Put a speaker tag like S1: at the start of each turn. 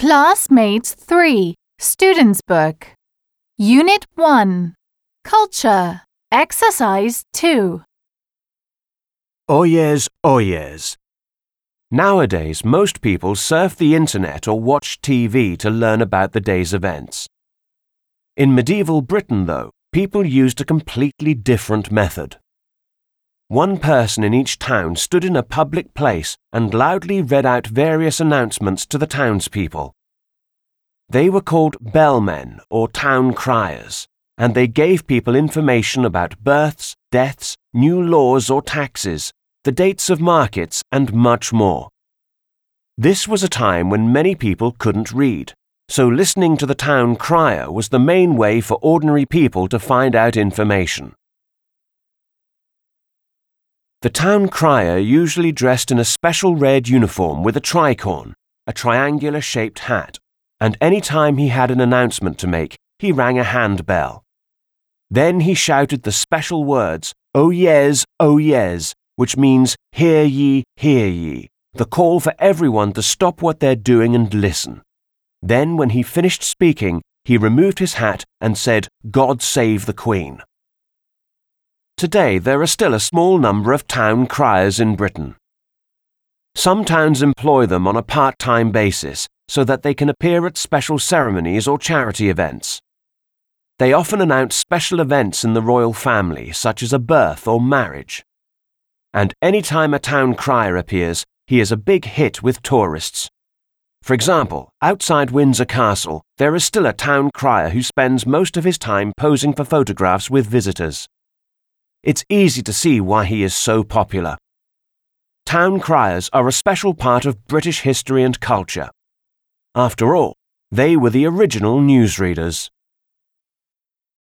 S1: Classmates 3, Students' Book. Unit 1, Culture, Exercise 2.
S2: Oyez, oyez. Nowadays, most people surf the internet or watch TV to learn about the day's events. In medieval Britain, though, people used a completely different method. One person in each town stood in a public place and loudly read out various announcements to the townspeople. They were called bellmen or town criers, and they gave people information about births, deaths, new laws or taxes, the dates of markets, and much more. This was a time when many people couldn't read, so listening to the town crier was the main way for ordinary people to find out information. The town crier usually dressed in a special red uniform with a tricorn, a triangular-shaped hat, and any time he had an announcement to make, he rang a handbell. Then he shouted the special words, "Oyez, oyez," which means, "Hear ye, the call for everyone to stop what they're doing and listen. Then, when he finished speaking, he removed his hat and said, "God save the Queen." Today, there are still a small number of town criers in Britain. Some towns employ them on a part-time basis so that they can appear at special ceremonies or charity events. They often announce special events in the royal family, such as a birth or marriage. And any time a town crier appears, he is a big hit with tourists. For example, outside Windsor Castle, there is still a town crier who spends most of his time posing for photographs with visitors. It's easy to see why he is so popular. Town criers are a special part of British history and culture. After all, they were the original newsreaders.